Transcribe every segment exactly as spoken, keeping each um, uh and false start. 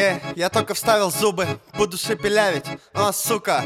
Yeah, я только вставил зубы, буду шепелявить. О, сука.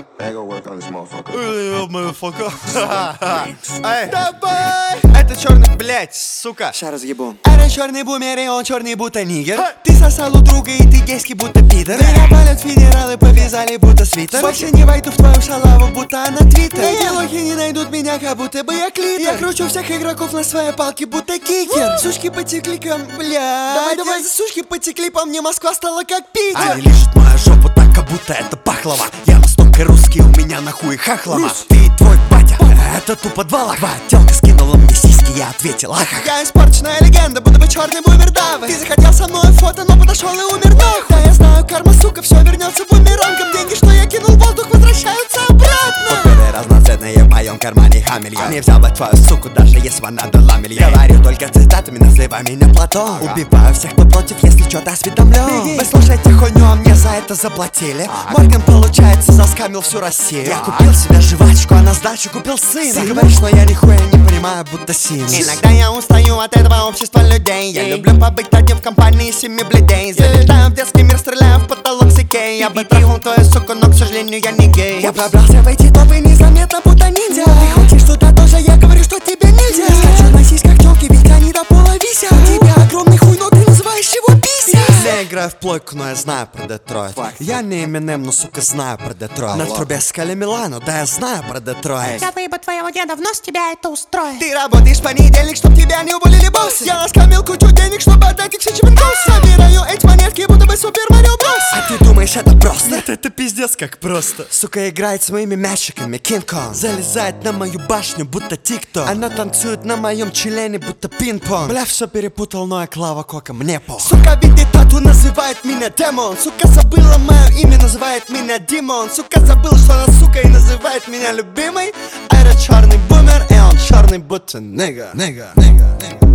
Эй, давай! Это черный, блять, сука. Ща разъебу. Это черный бумер, и он черный будто нигер. Ты сосал у друга, и ты гейский будто пидор. Меня палят федералы, повязали будто свитер. Больше не войду в твою шалаву, будто она твиттер. Эти лохи не найдут меня, как будто бы я клитер. Я кручу всех игроков на своей палке, будто кикер. Сучки потекли ко мне, блядь. Давай, давай, сучки потекли по мне, Москва стала как Питер. Они лижут мою жопу так, как будто это пахлава. Я настолько русский, у меня нахуй хахлама. Ты твой батя, это тупо два лоха. Телка скинула мне сиськи, я ответил ахах. Я испорченная легенда, будто бы черный бумер давы. Ты захотел со мной фото, но подошел и умер нахуй. Да я знаю, карма, сука, все вернется бумерангом. Деньги, что я кинул в воздух, возвращаются обратно. Купили разноцветные в моем кармане хамелья. Не взял бы твою суку, даже если она дала миллион. Говорю только цитатами, называй меня Платон. Убиваю всех, кто против, если что-то осведомлен. Вы слушайте хуйню, а мне за это заплатили. Морган, получается, заскамил всю Россию. Я купил себе жвачку, а на сдачу купил сына. Ты говоришь, но я нихуя не понимаю, будто син. Иногда я устаю от этого общества людей. Я люблю побыть одним в компании семи бледей. Залетаю в детский мир, стреляю в потолок с Икеей. Я бы трахнул твою суку, но, к сожалению, я не гей. Я пробрался в эти топы незаметно, будто ниндзя. Ты хочешь туда тоже, я говорю, что тебе нельзя. Я скачу на сиськах тёлки, ведь они до пола висят. У тебя огромный хуй, но ты называешь его пися. Я играю в плойку, но я знаю про Детройт. Я не Эминем, но, сука, знаю про Детройт. На трубе Скали Милану, да я знаю про Детройт. Я выебу твоего деда, в нос тебя это устроит. Ты работаешь в понедельник, чтоб тебя не уволили боссы. Я наскамил кучу денег, чтобы отдать их все чемпионцы. Собираю эти монетки, будто бы Супер Марио Брос. А ты думаешь, это просто? Нет, это пиздец как просто. Сука играет с моими мячиками, Кинг-Конг. Залезает на мою башню, будто тик-ток. Она танцует на моем члене, будто пинг-понг. Бля, все перепутал, но я Клава Кока, мне пох. Сука видит тату, называет меня демон. Сука забыла мое имя, называет меня Димон. Сука забыла, что она сука и называет меня любимой. А это черный бумер, и он черный будто нига, нига, нига, нига.